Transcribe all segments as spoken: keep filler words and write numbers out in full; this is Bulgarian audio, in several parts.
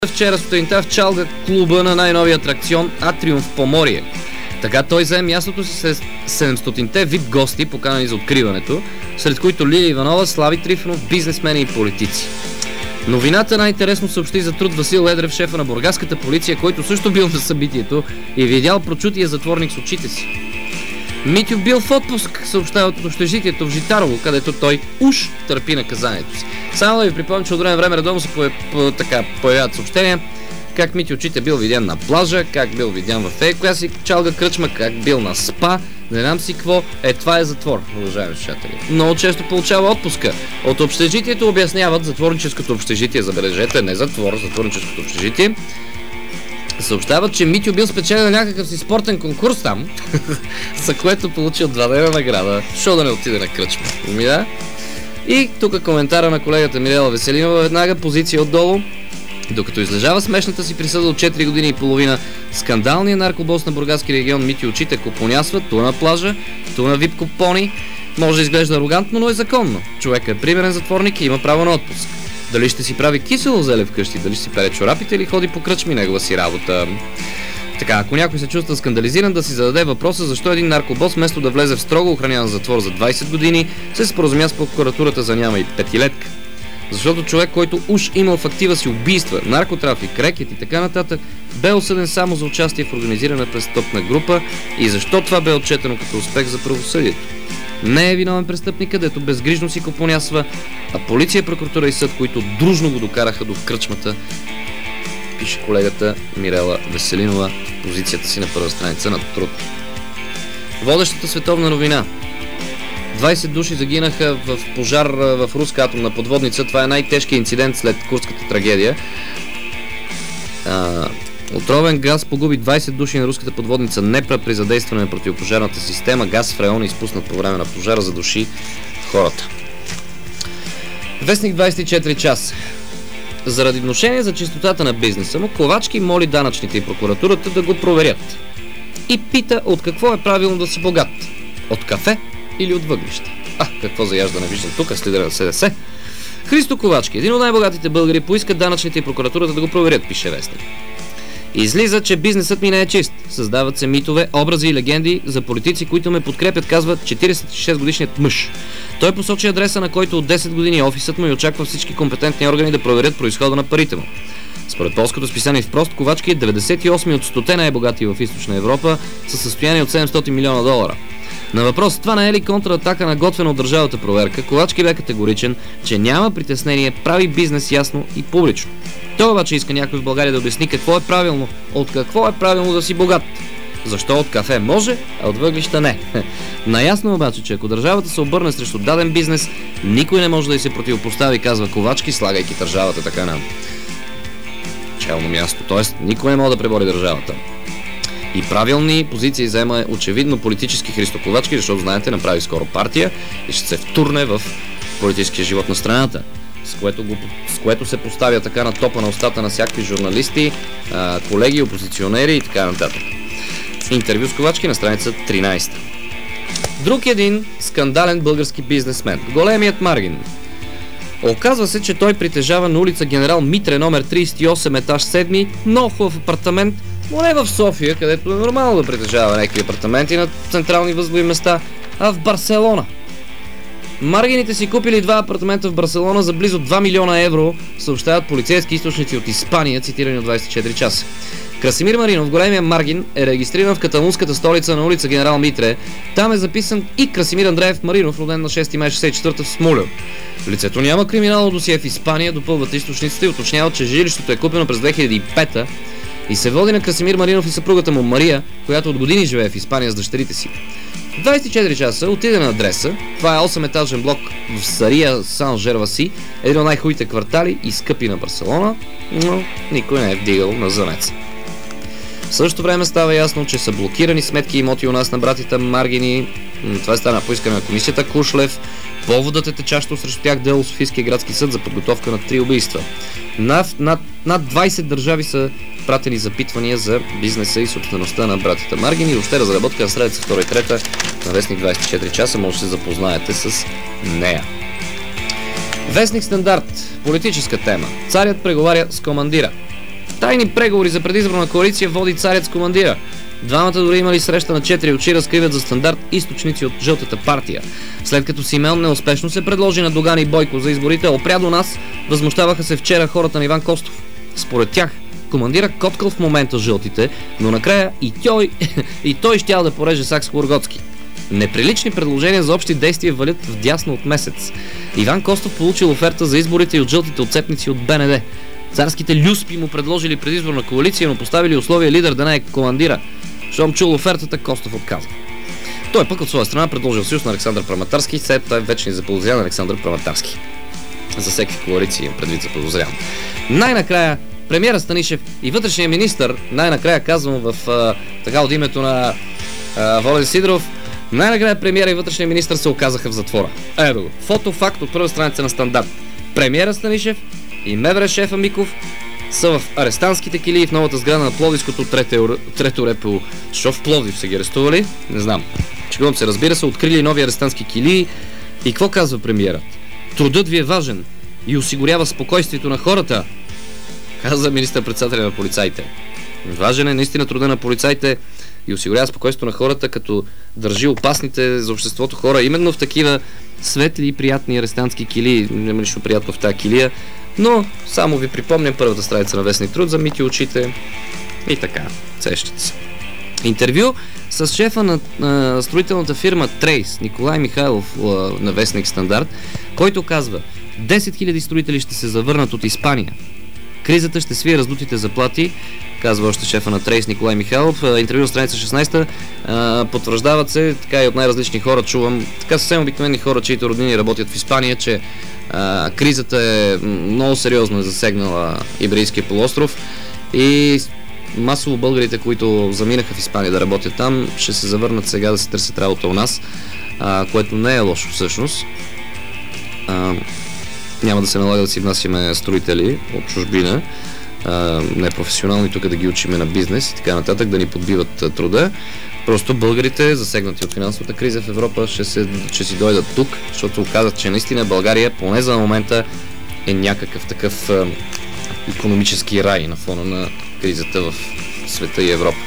Вчера сутринта в чалга клуба на най-новия атракцион Атриум в Поморие. Така той взе мястото си с седемстотинте вип гости, поканени за откриването, сред които Лилия Иванова, Слави Трифонов, бизнесмени и политици. Новината най-интересно съобщи за труд Васил Ледрев, шефа на бургаската полиция, който също бил на събитието и видял прочутия затворник с очите си. Митю бил в отпуск, съобщават от общежитието в Житарово, където той уж търпи наказанието си. Само да ви припомня, че от време време редовно се появ... по... така, появяват съобщения как Митю очите бил видян на плажа, как бил видян в ей коя си чалга кръчма, как бил на спа, не знам си какво. Е, това е затвор, уважаеми слушатели. Много често получава отпуска. От общежитието обясняват, затворническото общежитие, забележете, не затвор, затворническото общежитие, съобщават, че Митю бил спечелен на някакъв си спортен конкурс там, за което получил два дена награда. Шо да не отиде на кръчма? Ами да. И тук коментара на колегата Мирела Веселинова, веднага позиция отдолу. Докато излежава смешната си присъда от четири години и половина, скандалният наркобос на бургаски регион Митю очите купонясва ту на плажа, ту на вип купони. Може да изглежда арогантно, но е законно. Човекът е примерен затворник и има право на отпуск. Дали ще си прави кисело зеле вкъщи, дали ще си пере чорапите или ходи по кръчми, негова си работа. Така, ако някой се чувства скандализиран, да си зададе въпроса защо един наркобос, вместо да влезе в строго охраняван затвор за двайсет години, се споразумя с прокуратурата за няма и петилетка. Защото човек, който уж имал в актива си убийства, наркотрафик, рекет и така нататък, бе осъден само за участие в организирана престъпна група и защо това бе отчетено като успех за правосъдието. Не е виновен престъпник, където безгрижно си купонясва, а полиция, прокуратура и съд, които дружно го докараха до кръчмата, пише колегата Мирела Веселинова, позицията си на първа страница на Труд. Водещата световна новина. двайсет души загинаха в пожар в руска атомна подводница. Това е най-тежкият инцидент след Курската трагедия. А, отровен газ погуби двайсет души на руската подводница Непра при задействане на противопожарната система. Газ фреон, изпуснат по време на пожара, задуши хората. Вестник двайсет и четири часа. Заради внушение за чистотата на бизнеса му, Ковачки моли данъчните и прокуратурата да го проверят. И пита от какво е правилно да си богат. От кафе или от въглища? А, какво заяждане виждам тук с лидера на СДС. Христо Ковачки, един от най-богатите българи, поиска данъчните и прокуратурата да го проверят, пише вестник. Излиза, че бизнесът ми не е чист. Създават се митове, образи и легенди за политици, които ме подкрепят, казва четирийсет и шест годишният мъж. Той посочи адреса, на който от десет години офисът му и очаква всички компетентни органи да проверят произхода на парите му. Според полското списание Впрост, Ковачки е деветдесет и осми от стоте най-богати в Източна Европа със състояние от седемстотин милиона долара. На въпрос това не е ли контратака на готвена от държавата проверка, Ковачки бе категоричен, че няма притеснение, прави бизнес ясно и публично. Той обаче иска някой в България да обясни какво е правилно, от какво е правилно да си богат. Защо от кафе може, а от въглища не. Наясно обаче, че ако държавата се обърне срещу даден бизнес, никой не може да й се противопостави, казва Ковачки, слагайки държавата така на челно място. Тоест, никой не може да пребори държавата. И правилни позиции заема очевидно политически Христо Ковачки, защото, знаете, направи скоро партия и ще се втурне в политическия живот на страната, с което, го, с което се поставя така на топа на устата на всякакви журналисти, колеги, опозиционери и така нататък. Интервю с Ковачки на страница тринайсета. Друг един скандален български бизнесмен, големият Маргин. Оказва се, че той притежава на улица Генерал Митре, номер трийсет и осем, етаж седми, много хубав апартамент, но не в София, където е нормално да притежава някакви апартаменти на централни възлови места, а в Барселона. Маргините си купили два апартамента в Барселона за близо два милиона евро, съобщават полицейски източници от Испания, цитирани от двайсет и четири часа. Красимир Маринов, големия Маргин, е регистриран в каталунската столица на улица Генерал Митре. Там е записан и Красимир Андреев Маринов, роден на шести май шейсет и четвърта в Смолян. Лицето няма криминално досие в Испания, допълват източниците и уточняват, че жилището е купено през две хиляди и пета и се води на Красимир Маринов и съпругата му Мария, която от години живее в Испания с дъщерите си. двайсет и четири часа отиде на адреса. Това е осем-етажен блок в Сария Сан Жерваси, един от най-хубавите квартали и скъпи на Барселона, но никой не е вдигал на занец. В същото време става ясно, че са блокирани сметки и имоти у нас на братята Маргини. Това стана по искане на комисията Кушлев. Поводът е течащо срещу тях дело Софийския градски съд за подготовка на три убийства. Над, над, над двайсет държави са пратени запитвания за бизнеса и собствеността на братята Маргини. Въобще разработка на страница втора и трета на вестник двайсет и четири часа, може да се запознаете с нея. Вестник Стандарт. Политическа тема. Царят преговаря с командира. Тайни преговори за предизборна коалиция води царят с командира. Двамата дори имали среща на четири очи, разкриват за Стандарт източници от жълтата партия. След като Симеон неуспешно се предложи на Доган и Бойко за изборите, опря до нас, възмущаваха се вчера хората на Иван Костов. Според тях, командира коткал в момента жълтите, но накрая и той, и той щял да пореже Сакскобургготски. Неприлични предложения за общи действия валят вдясно от месец. Иван Костов получил оферта за изборите и от жълтите отцепници от Б Н Д. Царските люспи му предложили предизборна коалиция, но поставили условия лидер да не е командира. Щом чул офертата, Костов отказа. Той пък от своя страна предложил съюз на Александър Праматарски, след това вече заподозрян на Александър Праматарски. За всеки коалиции им предвид заподозрян. Най-накрая премиера Станишев и вътрешния министър, най-накрая казвам в а, така от името на а, Волен Сидоров, най-накрая премиера и вътрешния министър се оказаха в затвора. Ето го. Фотофакт от първа страница на Стандарт. Премиера Станишев и МВР шефа Миков са в арестантските килии в новата сграда на Пловдивското трето, трето РПУ. Що в Пловдив са ги арестували? Не знам. Чегувам се, разбира се, открили нови арестантски килии. И какво казва премиерът? Трудът ви е важен и осигурява спокойствието на хората, каза министър-председателя на полицаите. Важен е наистина труда на полицаите и осигурява спокойствието на хората, като държи опасните за обществото хора именно в такива светли и приятни арестантски килии. Няма нищо приятно в тази килия, но само ви припомням първата страница на Вестник Труд за Мити очите и така, сещате се. Интервю с шефа на, на строителната фирма Трейс, Николай Михайлов на Вестник Стандарт, който казва: десет хиляди строители ще се завърнат от Испания. Кризата ще свие раздутите заплати, казва още шефа на Трейс Николай Михайлов. Интервю на страница шестнайсета. Потвърждават се така и от най-различни хора, чувам така съвсем обикновени хора, чието роднини работят в Испания, че а, кризата е много сериозно е засегнала Иберийския полуостров и масово българите, които заминаха в Испания да работят там, ще се завърнат сега да се търсят работа у нас, а, което не е лошо всъщност. А, няма да се налага да си внасяме строители от чужбина, непрофесионални тук да ги учиме на бизнес и така нататък, да ни подбиват а, труда. Просто българите, засегнати от финансовата криза в Европа, ще, се, ще си дойдат тук, защото оказат, че наистина България, поне за момента, е някакъв такъв а, икономически рай на фона на кризата в света и Европа.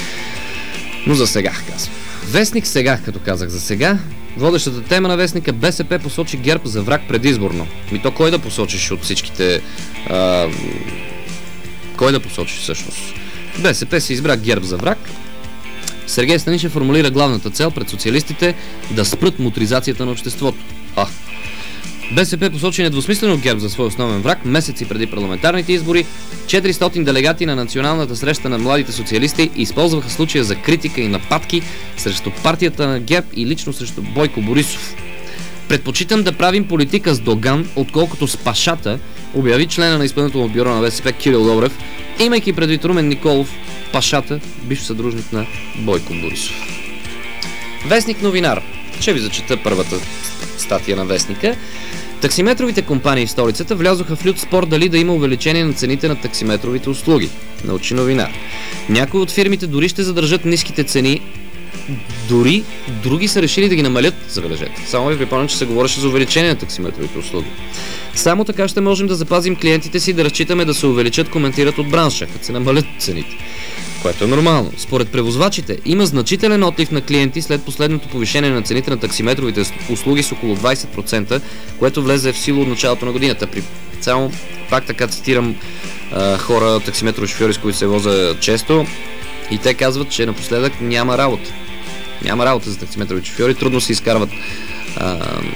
Но за сега, казвам. Вестник сега, като казах за сега. Водещата тема на вестника: БСП посочи ГЕРБ за враг предизборно. Ми то кой да посочиш от всичките... А, кой да посочиш всъщност? БСП си избра ГЕРБ за враг. Сергей Станишев формулира главната цел пред социалистите да спрат мутризацията на обществото. А. БСП посочи недвусмислено ГЕРБ за свой основен враг месеци преди парламентарните избори. четиристотин делегати на националната среща на младите социалисти използваха случая за критика и нападки срещу партията на ГЕРБ и лично срещу Бойко Борисов. Предпочитам да правим политика с Доган, отколкото с Пашата, обяви члена на изпълнително бюро на БСП Кирил Добрев, имайки предвид Румен Николов, Пашата, бивш съдружник на Бойко Борисов. Вестник новинар. Ще ви зачета първата статия на вестника. Таксиметровите компании в столицата влязоха в лют спор дали да има увеличение на цените на таксиметровите услуги. Научи новинар. Някои от фирмите дори ще задържат ниските цени, дори други са решили да ги намалят, забележете. Само ви припомням, че се говореше за увеличение на таксиметровите услуги. Само така ще можем да запазим клиентите си, да разчитаме да се увеличат, коментират от бранша, като се намалят цените. Което е нормално. Според превозвачите има значителен отлив на клиенти след последното повишение на цените на таксиметровите услуги с около двайсет процента, което влезе в сила от началото на годината. При само пак така цитирам а, хора, таксиметрови шофьори, с които се возя често, и те казват, че напоследък няма работа. Няма работа за таксиметрови шофьори, трудно се изкарват а,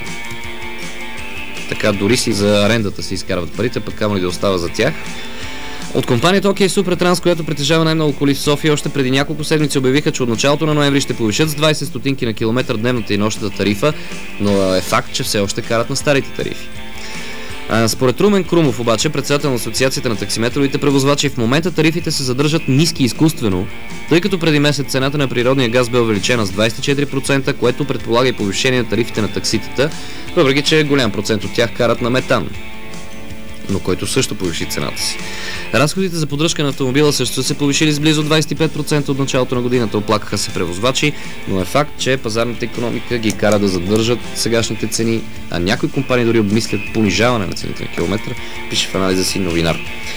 така, дори си за арендата се изкарват парите, пък камо ли да остава за тях. От компанията OK Super Trans, която притежава най-много коли в София, още преди няколко седмици обявиха, че от началото на ноември ще повишат с двайсет стотинки на километър дневната и нощната тарифа, но е факт, че все още карат на старите тарифи. А, според Румен Крумов обаче, председател на Асоциацията на таксиметровите превозвачи, в момента тарифите се задържат ниски изкуствено, тъй като преди месец цената на природния газ бе увеличена с двайсет и четири процента, което предполага и повишение на тарифите на такситата, въпреки че голям процент от тях карат на метан, но който също повиши цената си. Разходите за поддръжка на автомобила също са се повишили с близо двайсет и пет процента от началото на годината. Оплакаха се превозвачи, но е факт, че пазарната икономика ги кара да задържат сегашните цени, а някои компании дори обмислят понижаване на цените на километър, пише в анализа си новинар.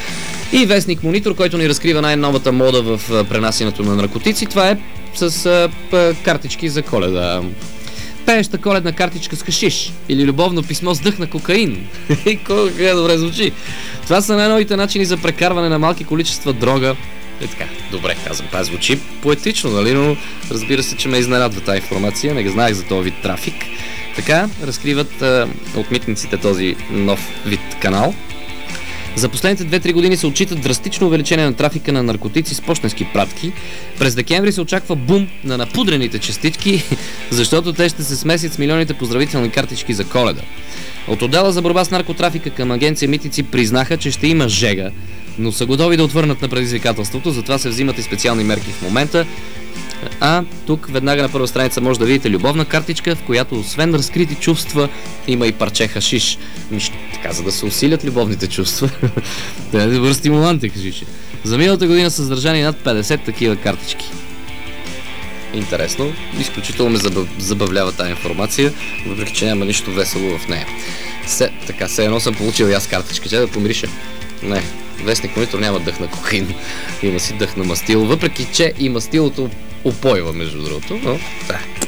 И вестник Монитор, който ни разкрива най-новата мода в пренасянето на наркотици. Това е с а, п, картички за Коледа. Пееща коледна картичка с хашиш или любовно писмо с дъх на кокаин. И колко добре звучи. Това са най-новите начини за прекарване на малки количества дрога. И така, добре, казвам, това звучи поетично, нали, но разбира се, че ме изненадва тази информация, не знаех за този вид трафик. Така, разкриват а, от митниците този нов вид канал. За последните две-три години се отчитат драстично увеличение на трафика на наркотици с пощенски пратки. През декември се очаква бум на напудрените частички, защото те ще се смесят с милионите поздравителни картички за Коледа. От отдела за борба с наркотрафика към агенция Митници признаха, че ще има жега, но са готови да отвърнат на предизвикателството, затова се взимат и специални мерки в момента. А тук веднага на първа страница може да видите любовна картичка, в която освен разкрити чувства има и парче хашиш. Миш, така, за да се усилят любовните чувства. Да е добър стимулант е хашиш. За миналата година са задържани над петдесет такива картички. Интересно, изключително ме забавлява тази информация, въпреки че няма нищо весело в нея. Се, така, се едно съм получил и аз картичка, че да помириша. Не, вестник Монитор няма дъх на кокаин, има си дъх на мастило, въпреки че и мастилото опойва, между другото, но да.